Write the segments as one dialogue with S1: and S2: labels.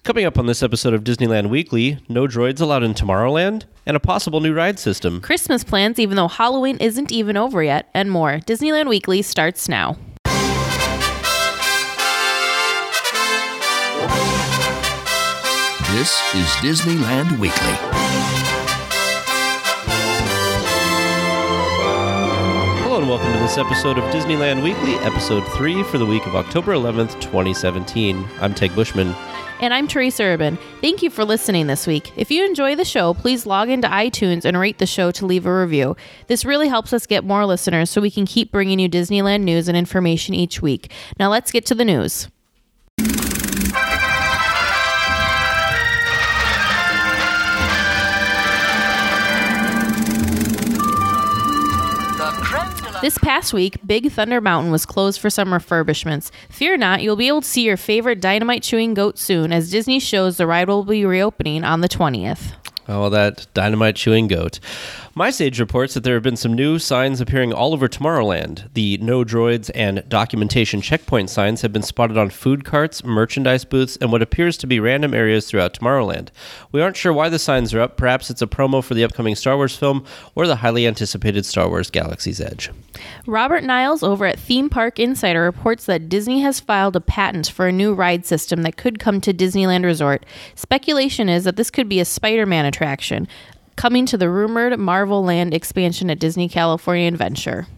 S1: Coming up on this episode of Disneyland Weekly, no droids allowed in Tomorrowland, and a possible new ride system.
S2: Christmas plans even though Halloween isn't even over yet, and more. Disneyland Weekly starts now.
S3: This is Disneyland Weekly.
S1: Hello and welcome to this episode of Disneyland Weekly, episode 3 for the week of October 11th, 2017. I'm Tig Bushman.
S2: And I'm Teresa Urban. Thank you for listening this week. If you enjoy the show, please log into iTunes and rate the show to leave a review. This really helps us get more listeners so we can keep bringing you Disneyland news and information each week. Now let's get to the news. This past week, Big Thunder Mountain was closed for some refurbishments. Fear not, you'll be able to see your favorite dynamite chewing goat soon, as Disney shows the ride will be reopening on the 20th.
S1: Oh, that dynamite chewing goat. MySage reports that there have been some new signs appearing all over Tomorrowland. The no droids and documentation checkpoint signs have been spotted on food carts, merchandise booths, and what appears to be random areas throughout Tomorrowland. We aren't sure why the signs are up. Perhaps it's a promo for the upcoming Star Wars film or the highly anticipated Star Wars Galaxy's Edge.
S2: Robert Niles over at Theme Park Insider reports that Disney has filed a patent for a new ride system that could come to Disneyland Resort. Speculation is that this could be a Spider-Man attraction, coming to the rumored Marvel Land expansion at Disney California Adventure.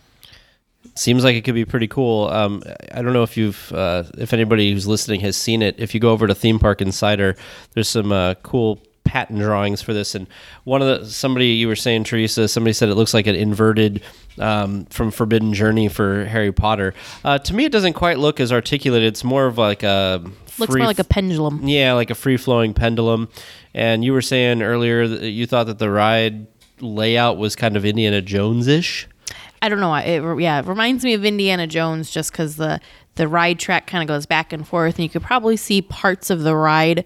S1: Seems like it could be pretty cool. I don't know if if anybody who's listening has seen it. If you go over to Theme Park Insider, there's some cool patent drawings for this. And somebody you were saying, Teresa, somebody said it looks like an inverted from Forbidden Journey for Harry Potter. To me, it doesn't quite look as articulated. It's more of like a
S2: looks more like a pendulum.
S1: Yeah, like a free-flowing pendulum. And you were saying earlier that you thought that the ride layout was kind of Indiana Jones-ish.
S2: I don't know. It reminds me of Indiana Jones just because the ride track kind of goes back and forth, and you could probably see parts of the ride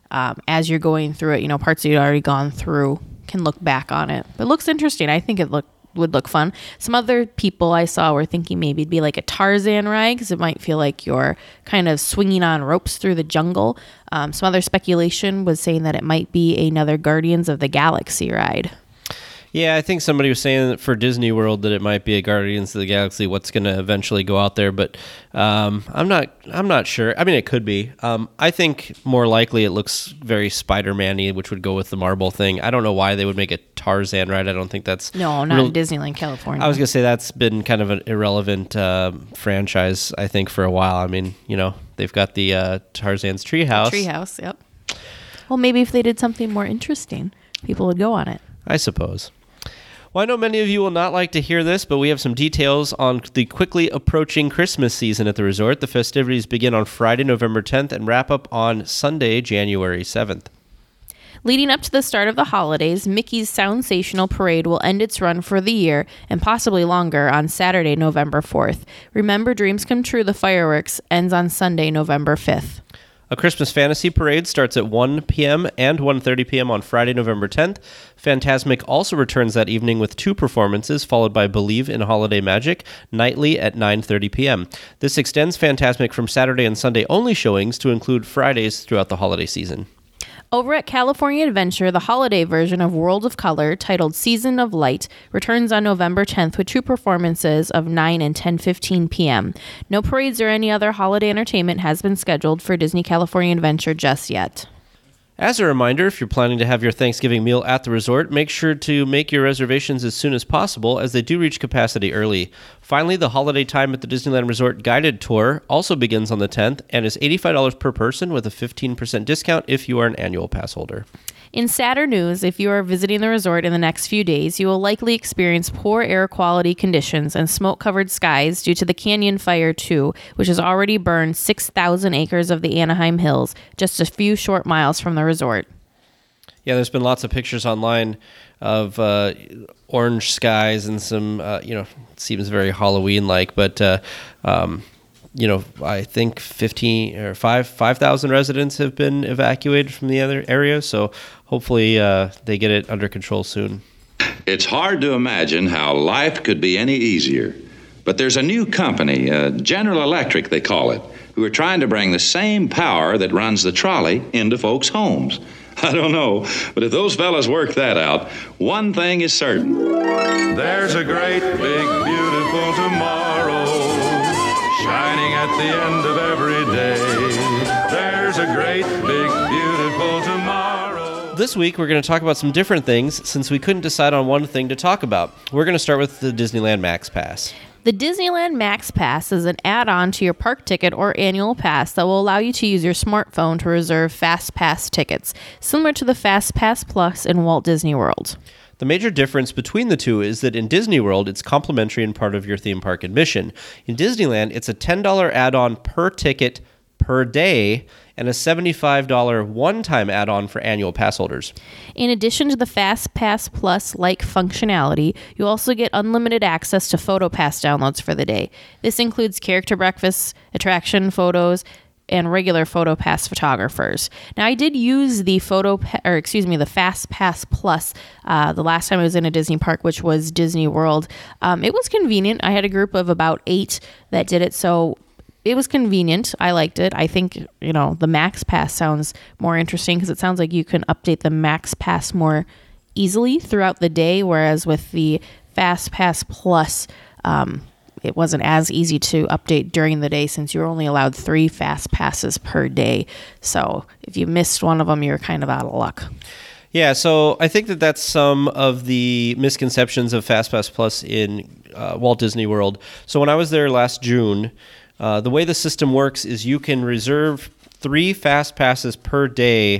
S2: as you're going through it. You know, parts that you've already gone through can look back on it. But it looks interesting. I think it would look fun. Some other people I saw were thinking maybe it'd be like a Tarzan ride because it might feel like you're kind of swinging on ropes through the jungle. Some other speculation was saying that it might be another Guardians of the Galaxy ride.
S1: Yeah, I think somebody was saying that for Disney World that it might be a Guardians of the Galaxy, what's going to eventually go out there, but I'm not sure. I mean, it could be. I think more likely it looks very Spider-Man-y, which would go with the marble thing. I don't know why they would make a Tarzan ride. I don't think that's...
S2: No, not in Disneyland, California.
S1: I was going to say that's been kind of an irrelevant franchise, I think, for a while. I mean, you know, they've got the Tarzan's Treehouse.
S2: Treehouse, yep. Well, maybe if they did something more interesting, people would go on it.
S1: I suppose. Well, I know many of you will not like to hear this, but we have some details on the quickly approaching Christmas season at the resort. The festivities begin on Friday, November 10th, and wrap up on Sunday, January 7th.
S2: Leading up to the start of the holidays, Mickey's Soundsational Parade will end its run for the year, and possibly longer, on Saturday, November 4th. Remember Dreams Come True, the fireworks, ends on Sunday, November 5th.
S1: A Christmas Fantasy Parade starts at 1 p.m. and 1:30 p.m. on Friday, November 10th. Fantasmic also returns that evening with 2 performances, followed by Believe in Holiday Magic, nightly at 9:30 p.m. This extends Fantasmic from Saturday and Sunday only showings to include Fridays throughout the holiday season.
S2: Over at California Adventure, the holiday version of World of Color, titled Season of Light, returns on November 10th with 2 performances of 9 and 10:15 p.m. No parades or any other holiday entertainment has been scheduled for Disney California Adventure just yet.
S1: As a reminder, if you're planning to have your Thanksgiving meal at the resort, make sure to make your reservations as soon as possible, as they do reach capacity early. Finally, the holiday time at the Disneyland Resort guided tour also begins on the 10th and is $85 per person with a 15% discount if you are an annual pass holder.
S2: In sadder news, if you are visiting the resort in the next few days, you will likely experience poor air quality conditions and smoke-covered skies due to the Canyon Fire 2, which has already burned 6,000 acres of the Anaheim Hills, just a few short miles from the resort.
S1: Yeah, there's been lots of pictures online of orange skies and some, it seems very Halloween-like, but I think 5,000 residents have been evacuated from the other area, so hopefully they get it under control soon.
S4: It's hard to imagine how life could be any easier, but there's a new company, General Electric they call it, who are trying to bring the same power that runs the trolley into folks' homes. I don't know, but if those fellas work that out, one thing is certain.
S5: There's a great, big, beautiful tomorrow shining at the end of every day. There's a great, big, beautiful tomorrow.
S1: This week, we're going to talk about some different things since we couldn't decide on one thing to talk about. We're going to start with the Disneyland Max Pass.
S2: The Disneyland Max Pass is an add-on to your park ticket or annual pass that will allow you to use your smartphone to reserve Fast Pass tickets, similar to the Fast Pass Plus in Walt Disney World.
S1: The major difference between the two is that in Disney World, it's complimentary and part of your theme park admission. In Disneyland, it's a $10 add-on per ticket per day and a $75 one-time add-on for annual pass holders.
S2: In addition to the Fast Pass Plus-like functionality, you also get unlimited access to PhotoPass downloads for the day. This includes character breakfasts, attraction photos, and regular PhotoPass photographers. Now, I did use the the Fast Pass Plus the last time I was in a Disney park, which was Disney World. It was convenient. I had a group of about 8 that did it, so it was convenient. I liked it. I think, the Max Pass sounds more interesting because it sounds like you can update the Max Pass more easily throughout the day, whereas with the Fast Pass Plus, it wasn't as easy to update during the day since you were only allowed 3 Fast Passes per day. So if you missed one of them, you're kind of out of luck.
S1: Yeah, so I think that's some of the misconceptions of Fast Pass Plus in Walt Disney World. So when I was there last June, the way the system works is you can reserve 3 Fast Passes per day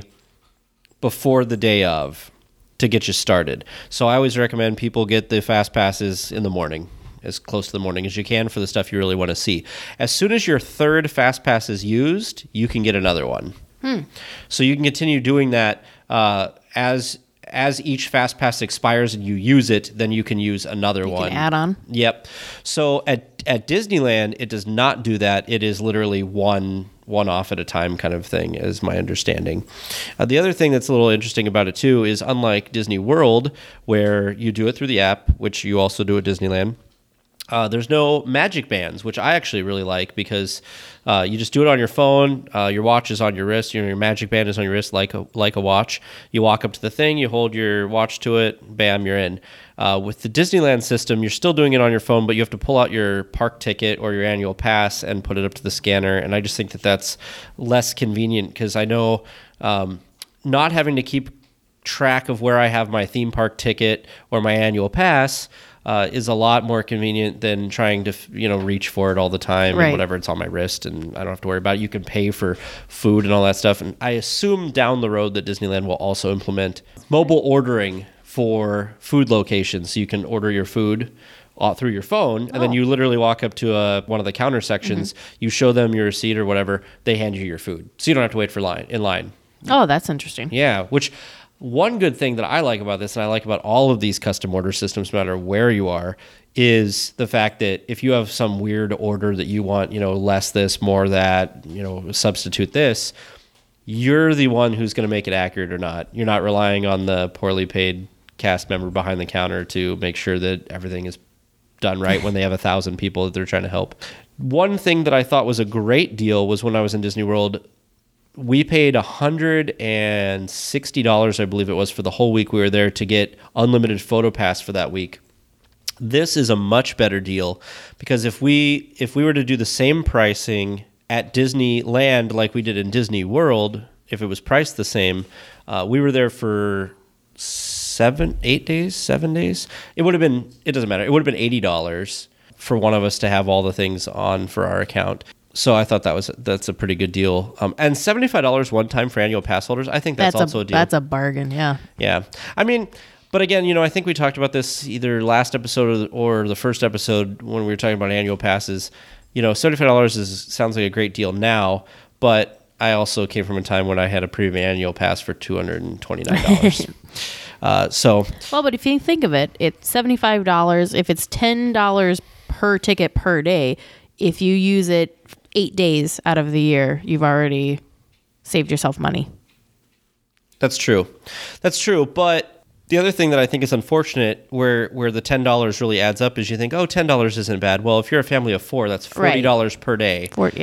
S1: before the day of to get you started. So I always recommend people get the Fast Passes in the morning, as close to the morning as you can for the stuff you really want to see. As soon as your 3rd Fast Pass is used, you can get another one. So you can continue doing that as each Fast Pass expires and you use it, then you can use another one.
S2: Add on.
S1: Yep. So at Disneyland, it does not do that. It is literally one off at a time kind of thing, is my understanding. The other thing that's a little interesting about it too is, unlike Disney World, where you do it through the app, which you also do at Disneyland, there's no magic bands, which I actually really like because you just do it on your phone. Your watch is on your wrist. Your magic band is on your wrist like a watch. You walk up to the thing, you hold your watch to it, bam, you're in. With the Disneyland system, you're still doing it on your phone, but you have to pull out your park ticket or your annual pass and put it up to the scanner. And I just think that that's less convenient because I know not having to keep track of where I have my theme park ticket or my annual pass is a lot more convenient than trying to, reach for it all the time.
S2: Right.
S1: And whatever, it's on my wrist and I don't have to worry about it. You can pay for food and all that stuff. And I assume down the road that Disneyland will also implement mobile ordering for food locations. So you can order your food through your phone, and then you literally walk up to one of the counter sections, you show them your receipt or whatever, they hand you your food. So you don't have to wait in line.
S2: Oh, that's interesting.
S1: Yeah, which one good thing that I like about this, and I like about all of these custom order systems, no matter where you are, is the fact that if you have some weird order that you want, less this, more that, substitute this, you're the one who's going to make it accurate or not. You're not relying on the poorly paid cast member behind the counter to make sure that everything is done right when they have 1,000 people that they're trying to help. One thing that I thought was a great deal was when I was in Disney World, we paid $160, I believe it was, for the whole week we were there to get unlimited PhotoPass for that week. This is a much better deal because if we were to do the same pricing at Disneyland like we did in Disney World, if it was priced the same, we were there for 7 days. It would have been, it doesn't matter. It would have been $80 for one of us to have all the things on for our account. So I thought that's a pretty good deal. And $75 one time for annual pass holders, I think that's also a deal.
S2: That's a bargain, yeah.
S1: Yeah. I mean, but again, I think we talked about this either last episode or the first episode when we were talking about annual passes. $75 sounds like a great deal now, but I also came from a time when I had a premium annual pass for $229.
S2: Well, but if you think of it, it's $75. If it's $10 per ticket per day, if you use it 8 days out of the year, you've already saved yourself money.
S1: That's true. But the other thing that I think is unfortunate where the $10 really adds up is you think, $10 isn't bad. Well, if you're a family of 4, that's $40 per day.
S2: Yeah.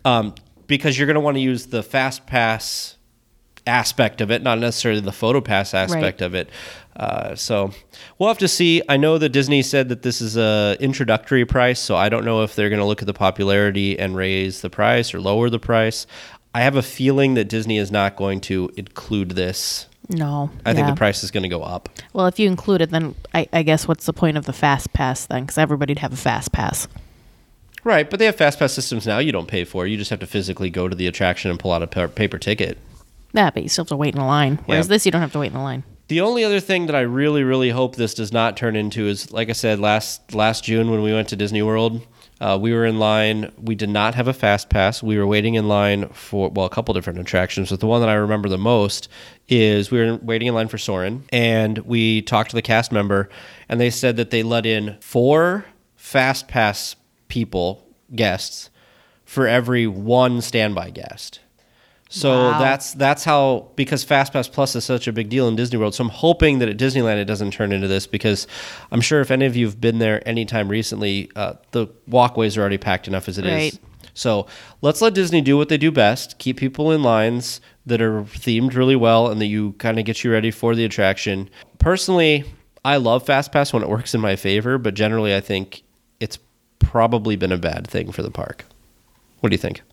S1: because you're going to want to use the Fast Pass aspect of it, not necessarily the Photo Pass aspect of it. So we'll have to see. I know that Disney said that this is a introductory price, so I don't know if they're going to look at the popularity and raise the price or lower the price. I have a feeling that Disney is not going to include this.
S2: No.
S1: I think the price is going to go up.
S2: Well, if you include it, then I guess what's the point of the Fast Pass then? Because everybody'd have a Fast Pass.
S1: Right, but they have Fast Pass systems now you don't pay for. You just have to physically go to the attraction and pull out a paper ticket.
S2: Yeah, but you still have to wait in a line. Whereas this, you don't have to wait in the line.
S1: The only other thing that I really, really hope this does not turn into is, like I said, last June when we went to Disney World, we were in line. We did not have a Fast Pass. We were waiting in line for, a couple different attractions, but the one that I remember the most is we were waiting in line for Soarin', and we talked to the cast member, and they said that they let in 4 Fast Pass guests, for every 1 standby guest. So that's how, because FastPass Plus is such a big deal in Disney World. So I'm hoping that at Disneyland it doesn't turn into this, because I'm sure if any of you have been there anytime recently, the walkways are already packed enough as it is. So let's let Disney do what they do best, keep people in lines that are themed really well and that you kind of get you ready for the attraction. Personally, I love FastPass when it works in my favor, but generally I think it's probably been a bad thing for the park. What do you think?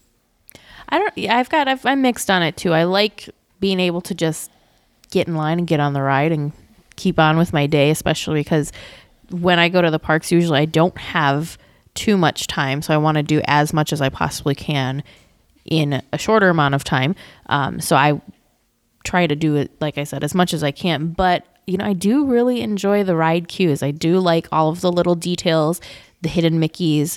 S2: I'm mixed on it too. I like being able to just get in line and get on the ride and keep on with my day, especially because when I go to the parks, usually I don't have too much time. So I want to do as much as I possibly can in a shorter amount of time. So I try to do it, like I said, as much as I can. But, I do really enjoy the ride queues. I do like all of the little details, the hidden Mickeys.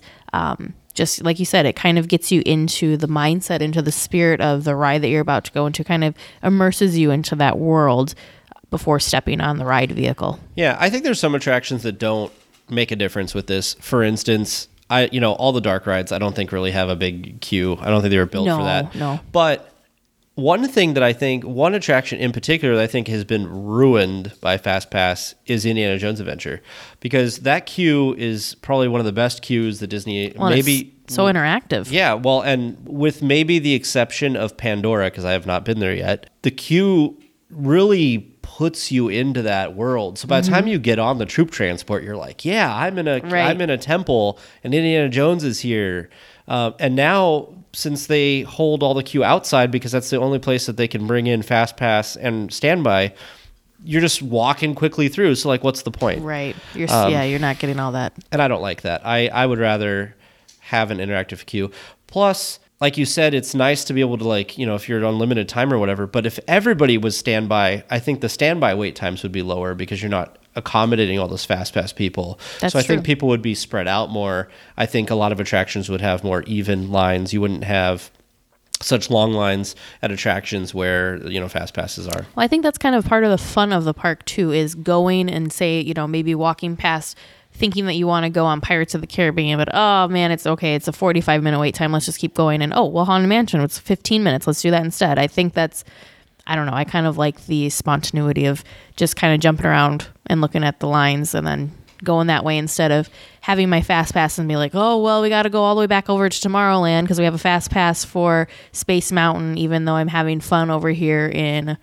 S2: Just like you said, it kind of gets you into the mindset, into the spirit of the ride that you're about to go into, kind of immerses you into that world before stepping on the ride vehicle.
S1: Yeah, I think there's some attractions that don't make a difference with this. For instance, all the dark rides I don't think really have a big queue. I don't think they were built for that.
S2: No.
S1: But one attraction in particular that I think has been ruined by FastPass is Indiana Jones Adventure, because that queue is probably one of the best queues that Disney
S2: it's so interactive.
S1: Yeah, well, and with maybe the exception of Pandora, because I have not been there yet, the queue really puts you into that world. So by the time you get on the troop transport, you're like, yeah, I'm in a temple and Indiana Jones is here. And now, since they hold all the queue outside because that's the only place that they can bring in Fast Pass and standby, you're just walking quickly through. So, what's the point?
S2: Right. You're not getting all that.
S1: And I don't like that. I would rather have an interactive queue. Plus, like you said, it's nice to be able to, if you're on limited time or whatever. But if everybody was standby, I think the standby wait times would be lower because you're not accommodating all those Fast Pass people.
S2: That's
S1: so I
S2: true.
S1: think people would be spread out more. I think a lot of attractions would have more even lines. You wouldn't have such long lines at attractions where, Fast Passes are.
S2: Well, I think that's kind of part of the fun of the park too, is going and maybe walking past thinking that you want to go on Pirates of the Caribbean, but oh man, it's okay. It's a 45-minute wait time. Let's just keep going. And Haunted Mansion, it's 15 minutes. Let's do that instead. I think that's, I don't know. I kind of like the spontaneity of just kind of jumping around and looking at the lines and then going that way instead of having my Fast Pass and be like, oh, well, we got to go all the way back over to Tomorrowland because we have a Fast Pass for Space Mountain, even though I'm having fun over here in,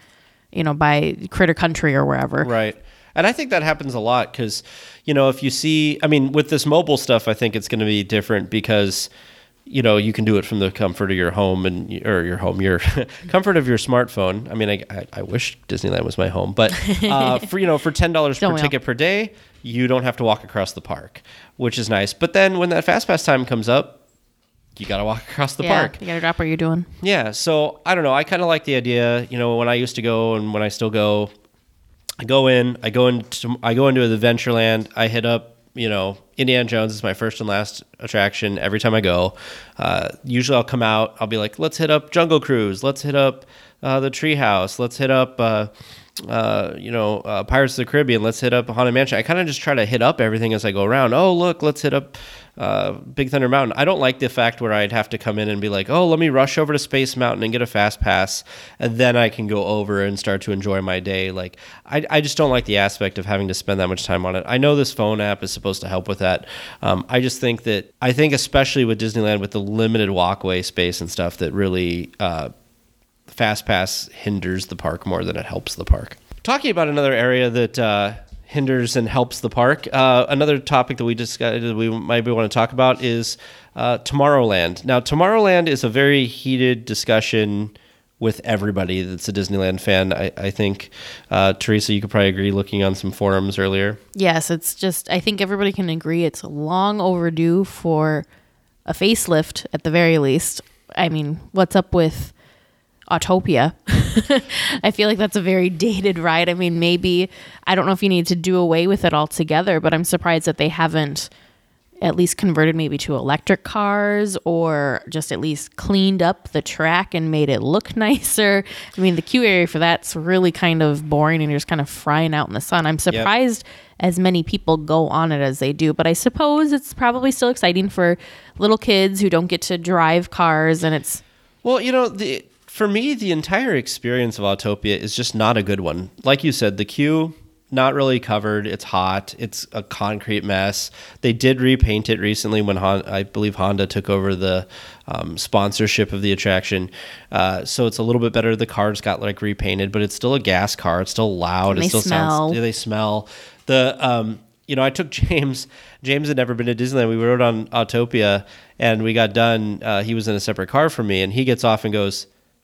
S2: by Critter Country or wherever.
S1: Right. And I think that happens a lot because, if you see, with this mobile stuff, I think it's going to be different because, you can do it from the comfort of your home your comfort of your smartphone. I wish Disneyland was my home, but for $10 per ticket per day, you don't have to walk across the park, which is nice. But then when that Fast Pass time comes up, you got to walk across the park.
S2: You got to drop what you're doing.
S1: Yeah. So I don't know. I kind of like the idea, when I used to go and when I still go, I go into Adventureland. I hit up, Indiana Jones is my first and last attraction every time I go. Usually I'll come out. I'll be like, let's hit up Jungle Cruise. Let's hit up the Treehouse. Let's hit up Pirates of the Caribbean. Let's hit up Haunted Mansion. I kind of just try to hit up everything as I go around. Oh, look, let's hit up Big Thunder Mountain. I don't like the fact where I'd have to come in and be like, oh, let me rush over to Space Mountain and get a fast pass, and then I can go over and start to enjoy my day. Like, I just don't like the aspect of having to spend that much time on it. I know this phone app is supposed to help with that. I just think especially with Disneyland, with the limited walkway space and stuff, that really fast pass hinders the park more than it helps the park. Talking about another area that hinders and helps the park, another topic that we might want to talk about is Tomorrowland. Now, Tomorrowland is a very heated discussion with everybody that's a Disneyland fan. I think, Teresa, you could probably agree, looking on some forums earlier.
S2: Yes, it's just, I think everybody can agree it's long overdue for a facelift at the very least. I mean, what's up with Autopia? I feel like that's a very dated ride. I mean, maybe, I don't know if you need to do away with it altogether, but I'm surprised that they haven't at least converted maybe to electric cars, or just at least cleaned up the track and made it look nicer. I mean, the queue area for that's really kind of boring, and you're just kind of frying out in the sun. I'm surprised as many people go on it as they do, but I suppose it's probably still exciting for little kids who don't get to drive cars, and it's...
S1: Well, for me, the entire experience of Autopia is just not a good one. Like you said, the queue, not really covered. It's hot. It's a concrete mess. They did repaint it recently when I believe Honda took over the sponsorship of the attraction. So it's a little bit better. The cars got repainted, but it's still a gas car. It's still loud.
S2: And
S1: it still
S2: smell.
S1: sounds. They smell. I took James. James had never been to Disneyland. We rode on Autopia, and we got done. He was in a separate car from me, and he gets off and goes,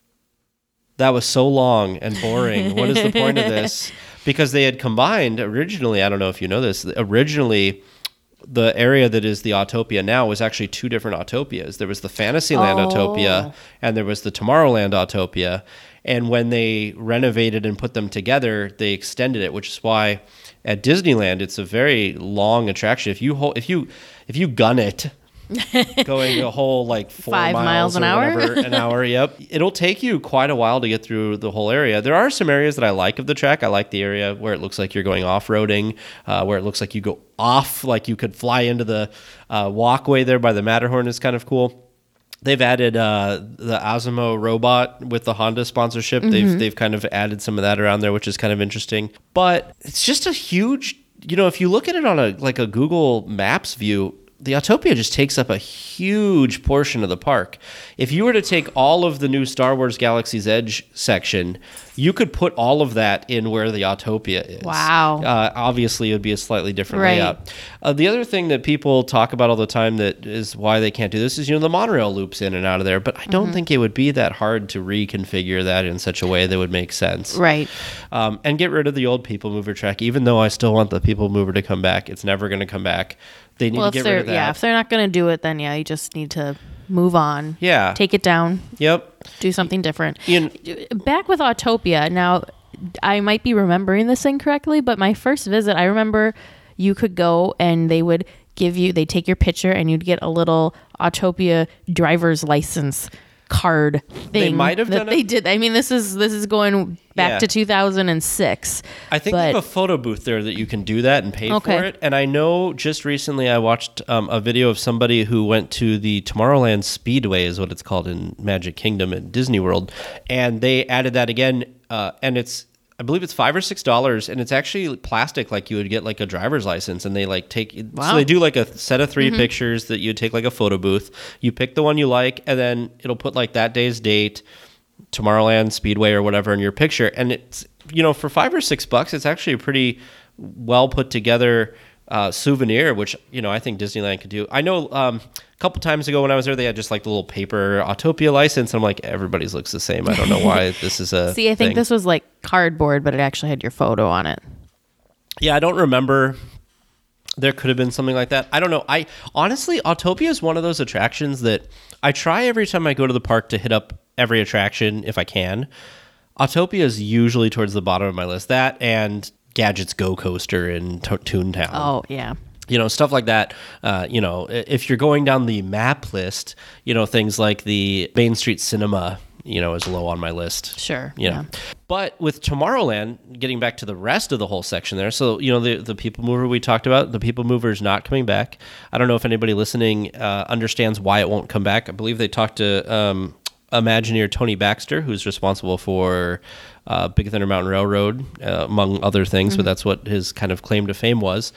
S1: "That was so long and boring. What is the point of this?" Because they had combined originally, I don't know if you know this, originally the area that is the Autopia now was actually two different Autopias. There was the Fantasyland Autopia, and there was the Tomorrowland Autopia. And when they renovated and put them together, they extended it, which is why at Disneyland it's a very long attraction. If you gun it, going a whole 4
S2: 5 miles an hour.
S1: Yep. It'll take you quite a while to get through the whole area. There are some areas that I like of the track. I like the area where it looks like you're going off-roading, where it looks like you go off, like you could fly into the walkway there by the Matterhorn is kind of cool. They've added the Osmo robot with the Honda sponsorship. Mm-hmm. They've kind of added some of that around there, which is kind of interesting. But it's just a huge, if you look at it on a Google Maps view, the Autopia just takes up a huge portion of the park. If you were to take all of the new Star Wars Galaxy's Edge section, you could put all of that in where the Autopia is.
S2: Wow.
S1: Obviously, it would be a slightly different layout. The other thing that people talk about all the time that is why they can't do this is, the monorail loops in and out of there. But I don't think it would be that hard to reconfigure that in such a way that would make sense.
S2: Right.
S1: And get rid of the old People Mover track. Even though I still want the People Mover to come back, it's never going to come back. They need to get rid of that.
S2: Yeah, if they're not going to do it, then you just need to move on.
S1: Yeah.
S2: Take it down.
S1: Yep.
S2: Do something different. Back with Autopia, now, I might be remembering this incorrectly, but my first visit, I remember you could go and they would they'd take your picture and you'd get a little Autopia driver's license card thing. They
S1: might have done it.
S2: They did. I mean, this is going back to 2006.
S1: I think they have a photo booth there that you can do that and pay for it. And I know just recently I watched a video of somebody who went to the Tomorrowland Speedway, is what it's called in Magic Kingdom at Disney World, and they added that again. And I believe it's $5 or $6, and it's actually plastic, like you would get a driver's license. And they so they do a set of 3 pictures that you take a photo booth. You pick the one you like, and then it'll put that day's date, Tomorrowland Speedway or whatever in your picture. And it's for $5 or $6, it's actually a pretty well put together souvenir, which I think Disneyland could do. I know a couple times ago when I was there, they had just the little paper Autopia license. I'm like, everybody's looks the same. I don't know why this is a
S2: See, I think this was cardboard, but it actually had your photo on it.
S1: Yeah, I don't remember. There could have been something like that. I don't know. Honestly, Autopia is one of those attractions that I try every time I go to the park to hit up every attraction if I can. Autopia is usually towards the bottom of my list. That and Gadget's Go Coaster in Toontown.
S2: Oh, yeah.
S1: Stuff like that. If you're going down the map list, things like the Main Street Cinema is low on my list.
S2: Sure.
S1: Yeah. But with Tomorrowland, getting back to the rest of the whole section there, so, the People Mover we talked about, the People Mover is not coming back. I don't know if anybody listening understands why it won't come back. I believe they talked to Imagineer Tony Baxter, who's responsible for Big Thunder Mountain Railroad, among other things, but that's what his kind of claim to fame was.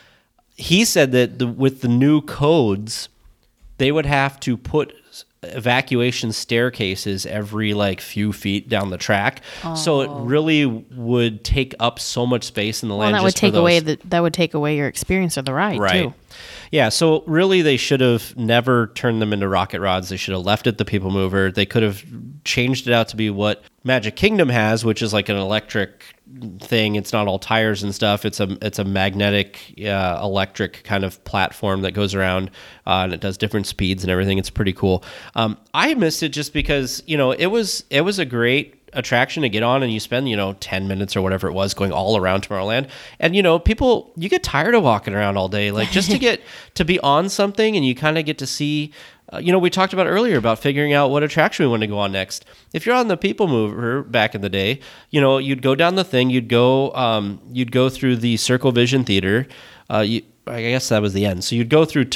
S1: He said that with the new codes, they would have to put evacuation staircases every few feet down the track, so it really would take up so much space in the land.
S2: That would take away your experience of the ride, too.
S1: Yeah, so really they should have never turned them into rocket rods. They should have left it the People Mover. They could have changed it out to be what Magic Kingdom has, which is like an electric thing. It's not all tires and stuff. It's a magnetic electric kind of platform that goes around and it does different speeds and everything. It's pretty cool. I missed it just because it was a great attraction to get on, and you spend 10 minutes or whatever it was going all around Tomorrowland, and people, you get tired of walking around all day, just to get to be on something, and you kind of get to see we talked about earlier about figuring out what attraction we want to go on next. If you're on the People Mover back in the day, you'd go down the thing, you'd go through the Circle Vision Theater. I guess that was the end. So you'd go through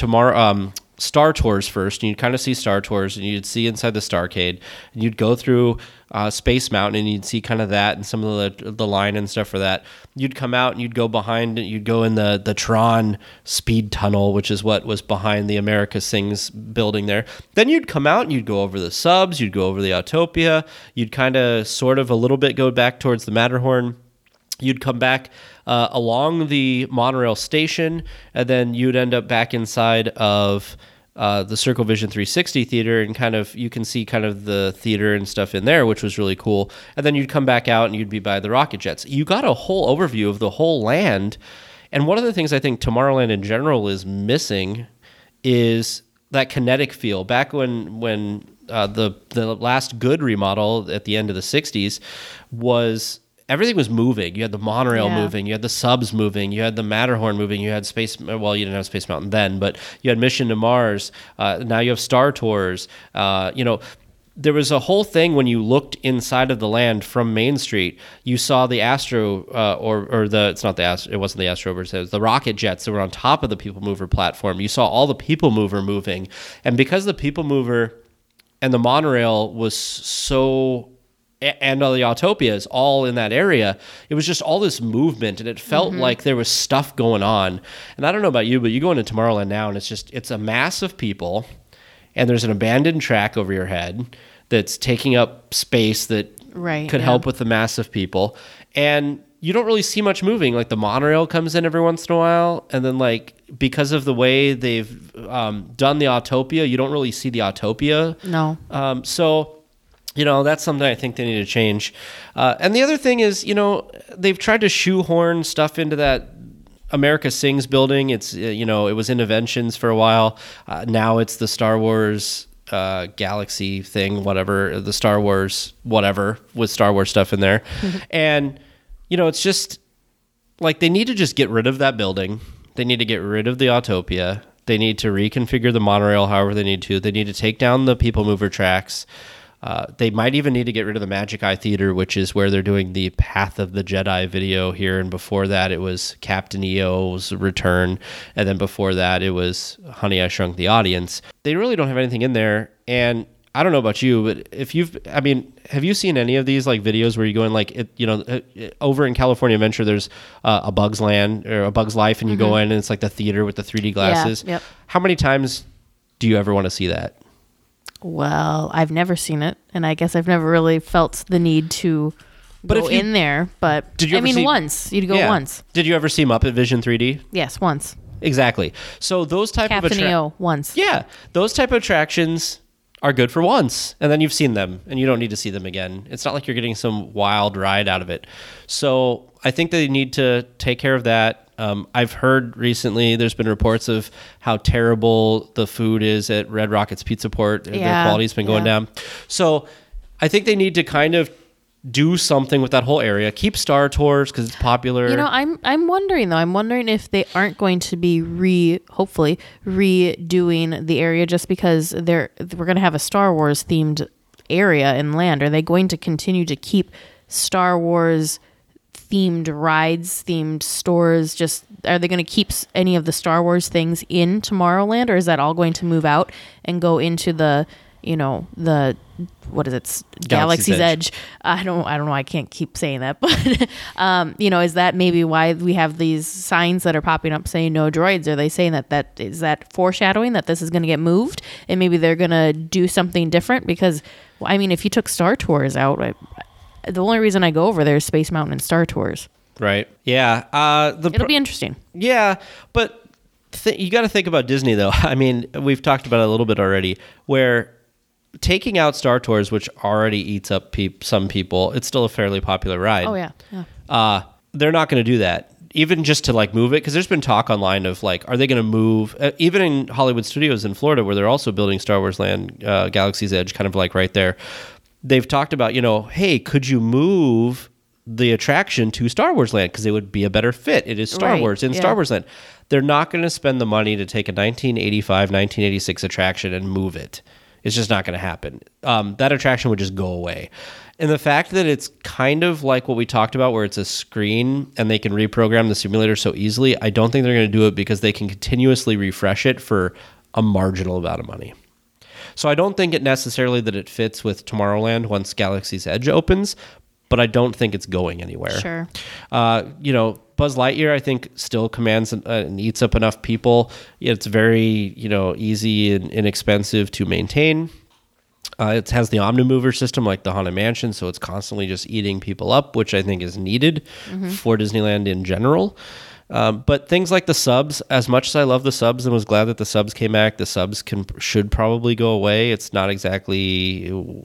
S1: Star Tours first, and you'd kind of see Star Tours, and you'd see inside the Starcade, and you'd go through Space Mountain, and you'd see kind of that and some of the line and stuff for that. You'd come out and you'd go behind, you'd go in the Tron speed tunnel, which is what was behind the America Sings building there. Then you'd come out and you'd go over the subs, you'd go over the Autopia, you'd kind of sort of a little bit go back towards the Matterhorn. You'd come back along the monorail station, and then you'd end up back inside of the Circle Vision 360 theater, and kind of you can see kind of the theater and stuff in there, which was really cool. And then you'd come back out and you'd be by the rocket jets. You got a whole overview of the whole land. And one of the things I think Tomorrowland in general is missing is that kinetic feel. Back when the last good remodel at the end of the 60s was... everything was moving. You had the monorail moving. You had the subs moving. You had the Matterhorn moving. You had Space... well, you didn't have Space Mountain then, but you had Mission to Mars. Now you have Star Tours. There was a whole thing when you looked inside of the land from Main Street. You saw the Astro... it's not the Astro... it wasn't the Astro Rovers. It was the rocket jets that were on top of the People Mover platform. You saw all the People Mover moving. And because the People Mover and the monorail was so... and all the Autopias all in that area, it was just all this movement, and it felt like there was stuff going on. And I don't know about you, but you go into Tomorrowland now, and it's a mass of people, and there's an abandoned track over your head that's taking up space that could help with the mass of people. And you don't really see much moving. Like the monorail comes in every once in a while, and then because of the way they've done the Autopia, you don't really see the Autopia.
S2: No.
S1: That's something I think they need to change. And the other thing is, they've tried to shoehorn stuff into that America Sings building. It's, it was Innoventions for a while. Now it's the Star Wars Galaxy thing, whatever, the Star Wars, whatever, with Star Wars stuff in there. And, it's just they need to just get rid of that building. They need to get rid of the Autopia. They need to reconfigure the monorail however they need to. They need to take down the People Mover tracks. They might even need to get rid of the Magic Eye Theater, which is where they're doing the Path of the Jedi video here. And before that, it was Captain EO's return. And then before that, it was Honey, I Shrunk the Audience. They really don't have anything in there. And I don't know about you, but have you seen any of these videos where you go in over in California Adventure, there's a Bug's Land or a Bug's Life, and you go in and it's the theater with the 3D glasses.
S2: Yeah, yep.
S1: How many times do you ever want to see that?
S2: Well, I've never seen it, and I guess I've never really felt the need to go in there. But once you'd go once.
S1: Did you ever see Muppet Vision 3D?
S2: Yes, once.
S1: Exactly. So those type of
S2: attractions, once.
S1: Yeah, those type of attractions are good for once, and then you've seen them, and you don't need to see them again. It's not like you're getting some wild ride out of it. So I think they need to take care of that. I've heard recently there's been reports of how terrible the food is at Red Rocket's Pizza Port. Their quality's been going down. So I think they need to kind of do something with that whole area. Keep Star Tours because it's popular.
S2: I'm wondering though. I'm wondering if they aren't going to be hopefully redoing the area just because we're going to have a Star Wars themed area and land? Are they going to continue to keep Star Wars themed rides, themed stores? Just are they going to keep any of the Star Wars things in Tomorrowland, or is that all going to move out and go into the, the what is it? Galaxy's Edge. I don't know. I can't keep saying that, but is that maybe why we have these signs that are popping up saying no droids? Are they saying that is that foreshadowing that this is going to get moved and maybe they're going to do something different? Because if you took Star Tours out, the only reason I go over there is Space Mountain and Star Tours.
S1: Right. Yeah.
S2: It'll be interesting.
S1: Yeah, but you got to think about Disney though. We've talked about it a little bit already, where taking out Star Tours, which already eats up some people, it's still a fairly popular ride.
S2: Oh, yeah.
S1: They're not going to do that, even just to move it, because there's been talk online of are they going to move, even in Hollywood Studios in Florida, where they're also building Star Wars Land, Galaxy's Edge, kind of right there. They've talked about, hey, could you move the attraction to Star Wars Land, because it would be a better fit. It is Star Wars in Star Wars Land. They're not going to spend the money to take a 1985, 1986 attraction and move it. It's just not going to happen. That attraction would just go away. And the fact that it's kind of like what we talked about, where it's a screen and they can reprogram the simulator so easily, I don't think they're going to do it because they can continuously refresh it for a marginal amount of money. So I don't think it necessarily that it fits with Tomorrowland once Galaxy's Edge opens, but I don't think it's going anywhere.
S2: Sure.
S1: Buzz Lightyear, I think, still commands and eats up enough people. It's very, easy and inexpensive to maintain. It has the Omnimover system like the Haunted Mansion, so it's constantly just eating people up, which I think is needed for Disneyland in general. But things like the subs, as much as I love the subs and was glad that the subs came back, the subs should probably go away. It's not exactly,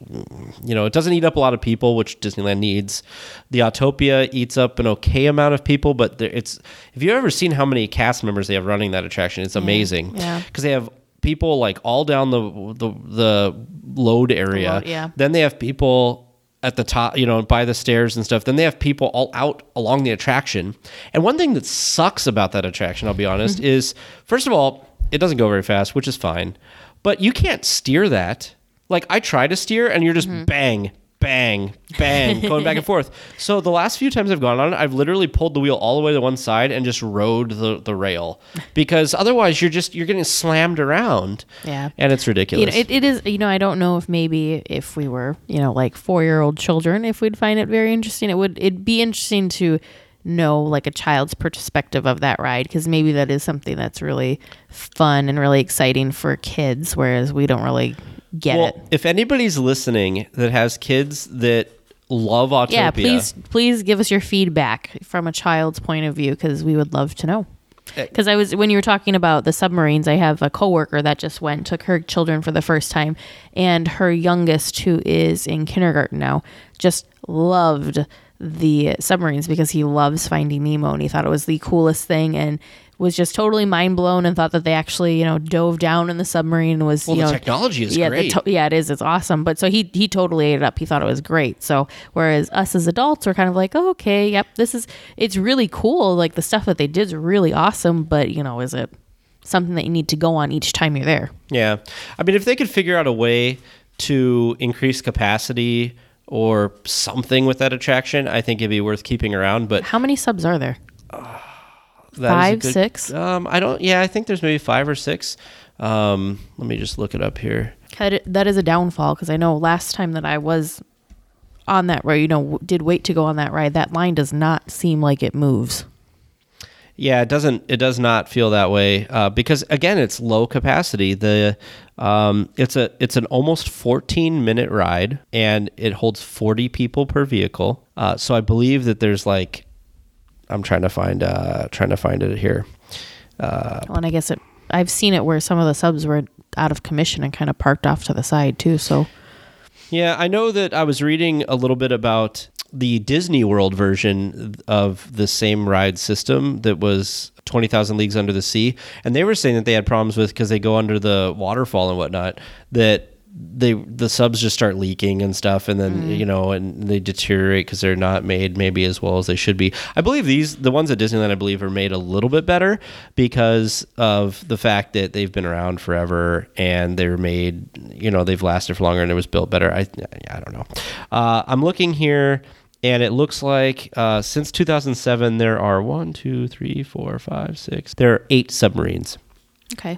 S1: it doesn't eat up a lot of people, which Disneyland needs. The Autopia eats up an okay amount of people, but if you've ever seen how many cast members they have running that attraction, it's amazing.
S2: Yeah.
S1: Because they have people all down the load area. Then they have people at the top, by the stairs and stuff. Then they have people all out along the attraction. And one thing that sucks about that attraction, I'll be honest, is, first of all, it doesn't go very fast, which is fine. But you can't steer that. I try to steer, and you're just bang, bang, bang, going back and forth. So the last few times I've gone on it, I've literally pulled the wheel all the way to one side and just rode the rail. Because otherwise you're getting slammed around.
S2: Yeah.
S1: And it's ridiculous.
S2: It is, I don't know if we were, 4-year-old children, if we'd find it very interesting. It'd be interesting to know a child's perspective of that ride, because maybe that is something that's really fun and really exciting for kids, whereas we don't really get it.
S1: If anybody's listening that has kids that love Autopia,
S2: please give us your feedback from a child's point of view, because we would love to know. Because when you were talking about the submarines, I have a coworker that just took her children for the first time, and her youngest, who is in kindergarten now, just loved the submarines because he loves Finding Nemo, and he thought it was the coolest thing, and was just totally mind blown, and thought that they actually, dove down in the submarine and was,
S1: the technology is great.
S2: It is. It's awesome. But so he totally ate it up. He thought it was great. So whereas us as adults were kind of like, oh, okay, yep, it's really cool. The stuff that they did is really awesome. But, is it something that you need to go on each time you're there?
S1: Yeah. If they could figure out a way to increase capacity or something with that attraction, I think it'd be worth keeping around. But
S2: how many subs are there?
S1: 5,
S2: 6?
S1: I think there's maybe 5 or 6. Let me just look it up here.
S2: That is a downfall, because I know last time that I was on that ride, did wait to go on that ride, that line does not seem like it moves.
S1: Yeah, it does not feel that way, because again, it's low capacity. It's an almost 14-minute ride, and it holds 40 people per vehicle. So I believe that there's I'm trying to find it here.
S2: And I guess I've seen it where some of the subs were out of commission and kind of parked off to the side too. So
S1: yeah, I know that I was reading a little bit about the Disney World version of the same ride system that was 20,000 Leagues Under the Sea, and they were saying that they had problems with, because they go under the waterfall and whatnot, that the subs just start leaking and stuff, and then and they deteriorate because they're not made maybe as well as they should be. I believe the ones at Disneyland, I believe, are made a little bit better because of the fact that they've been around forever and they're made, they've lasted for longer and it was built better. I don't know. I'm looking here. And it looks like since 2007, there are 1, 2, 3, 4, 5, 6. There are 8 submarines.
S2: Okay.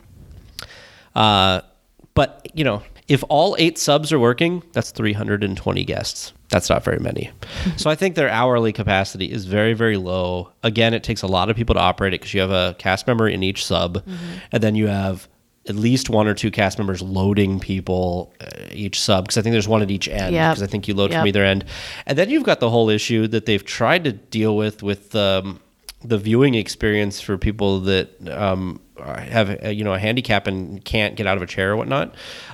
S1: But, if all 8 subs are working, that's 320 guests. That's not very many. So I think their hourly capacity is very, very low. Again, it takes a lot of people to operate it because you have a cast member in each sub. And then you have at least 1 or 2 cast members loading people each sub, because I think there's one at each end, because I think you load from either end. And then you've got the whole issue that they've tried to deal with the viewing experience for people that have a handicap and can't get out of a chair or whatnot,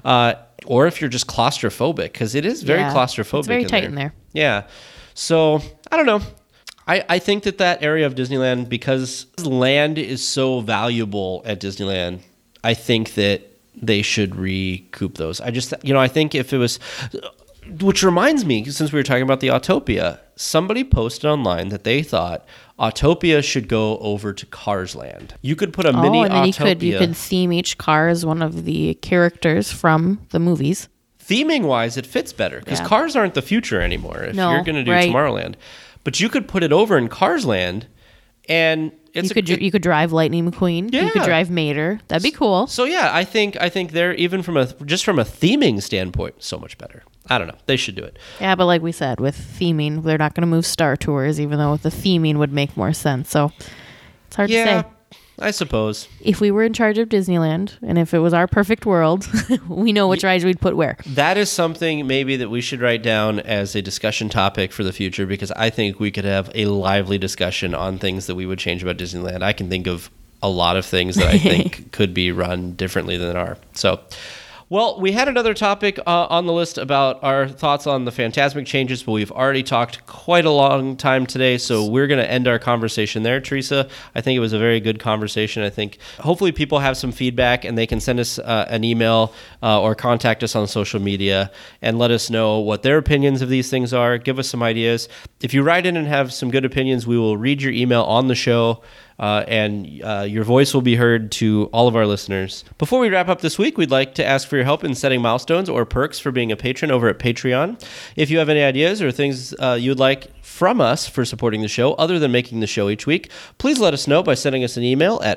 S1: or if you're just claustrophobic, because it is very claustrophobic.
S2: It's very tight in there.
S1: Yeah. So I don't know. I think that area of Disneyland, because land is so valuable at Disneyland, I think that they should recoup those. I think if it was, which reminds me, since we were talking about the Autopia, somebody posted online that they thought Autopia should go over to Cars Land. You could put a mini
S2: and then
S1: Autopia.
S2: you could theme each car as one of the characters from the movies.
S1: Theming wise, it fits better because cars aren't the future anymore. If you're going to do Tomorrowland, but you could put it over in Cars Land, and you could drive Lightning McQueen.
S2: Yeah. You could drive Mater. That'd be cool.
S1: So I think they're, even from a theming standpoint, so much better. I don't know. They should do it.
S2: Yeah, but like we said, with theming, they're not going to move Star Tours, even though with the theming would make more sense. So it's hard to say.
S1: I suppose.
S2: If we were in charge of Disneyland, and if it was our perfect world, we know which rides we'd put where.
S1: That is something maybe that we should write down as a discussion topic for the future, because I think we could have a lively discussion on things that we would change about Disneyland. I can think of a lot of things that I think could be run differently than are. So, well, we had another topic on the list about our thoughts on the Fantasmic changes, but we've already talked quite a long time today, so we're going to end our conversation there. Teresa, I think it was a very good conversation. I think hopefully people have some feedback and they can send us an email or contact us on social media and let us know what their opinions of these things are. Give us some ideas. If you write in and have some good opinions, we will read your email on the show. And your voice will be heard to all of our listeners. Before we wrap up this week, we'd like to ask for your help in setting milestones or perks for being a patron over at Patreon. If you have any ideas or things you would like from us for supporting the show, other than making the show each week, please let us know by sending us an email at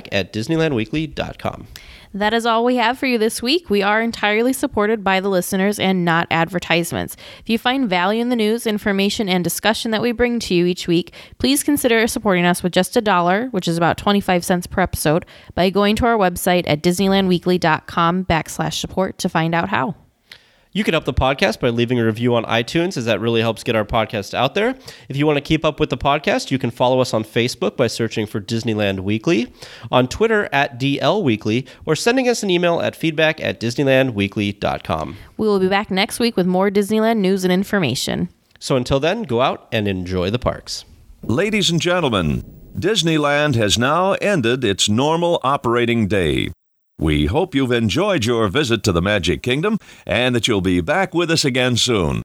S1: feedback@DisneylandWeekly.com.
S2: That is all we have for you this week. We are entirely supported by the listeners and not advertisements. If you find value in the news, information, and discussion that we bring to you each week, please consider supporting us with just $1, which is about 25 cents per episode, by going to our website at DisneylandWeekly.com/support to find out how.
S1: You can help the podcast by leaving a review on iTunes, as that really helps get our podcast out there. If you want to keep up with the podcast, you can follow us on Facebook by searching for Disneyland Weekly, on Twitter at DL Weekly, or sending us an email at feedback@DisneylandWeekly.com.
S2: We will be back next week with more Disneyland news and information.
S1: So until then, go out and enjoy the parks.
S3: Ladies and gentlemen, Disneyland has now ended its normal operating day. We hope you've enjoyed your visit to the Magic Kingdom and that you'll be back with us again soon.